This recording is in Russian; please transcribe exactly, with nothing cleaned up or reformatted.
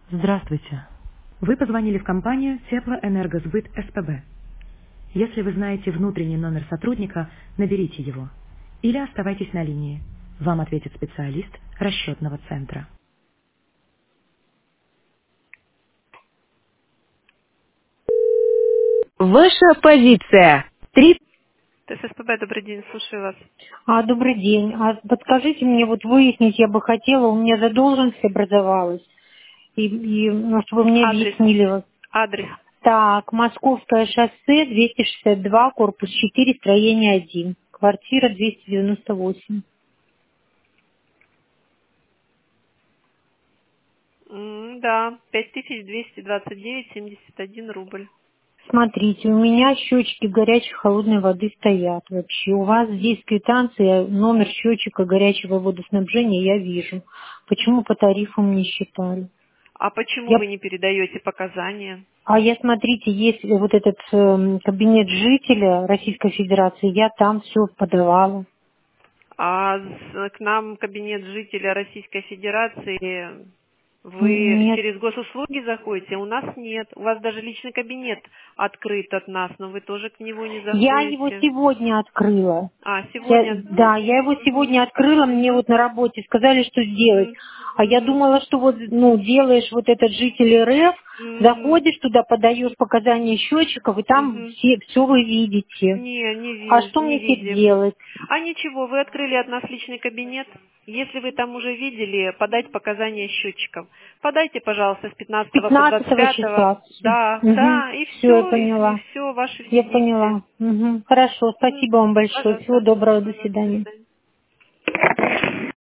Здравствуйте. Вы позвонили в компанию Теплоэнергосбыт СПБ. Если вы знаете внутренний номер сотрудника, наберите его. Или оставайтесь на линии. Вам ответит специалист расчетного центра. Ваша позиция. Три. ТССПБ, добрый день, слушаю вас. А, добрый день. А подскажите мне, вот выяснить я бы хотела, у меня задолженность образовалась, и, и, ну, чтобы мне Адрес. объяснили. Вот. Адрес. Так, Московское шоссе, двести шестьдесят два, корпус четыре, строение один, квартира двести девяносто восемь. М, Да, пять тысяч двести двадцать девять семьдесят один рубль. Смотрите, у меня счетчики горячей холодной воды стоят вообще. У вас здесь квитанция, номер счетчика горячего водоснабжения я вижу. Почему по тарифам не считали? А почему Я вы не передаете показания? А я, смотрите, есть вот этот эм, кабинет жителя Российской Федерации, я там все подавала. А с- к нам кабинет жителя Российской Федерации, Н- вы Нет. через госуслуги заходите, у нас нет. У вас даже личный кабинет открыт от нас, но вы тоже к нему не Я его заходите. сегодня открыла. А, Я- сегодня, ну, да, я его мгм, сегодня открыла, мне мгм, вот на работе сказали, что сделать. мгм, А я мгм, думала, что вот, ну, делаешь вот этот житель РФ, мгм, заходишь туда, подаешь показания счетчиков, и там мгм. все, все вы видите. Не, не, А ви- что не мне теперь видим. делать? А ничего, вы открыли от нас личный кабинет. Если вы там уже видели, подать показания счетчиков. Подайте, пожалуйста, с С пятнадцатого по двадцать пятнадцатого пятого. числа. Да, Угу. да, и Все, я все, и, поняла. все, ваши все Я действия. поняла. Мгм. Хорошо, Мгм. спасибо вам большое. Всего Пожалуйста. доброго, до Мгм. До свидания. свидания.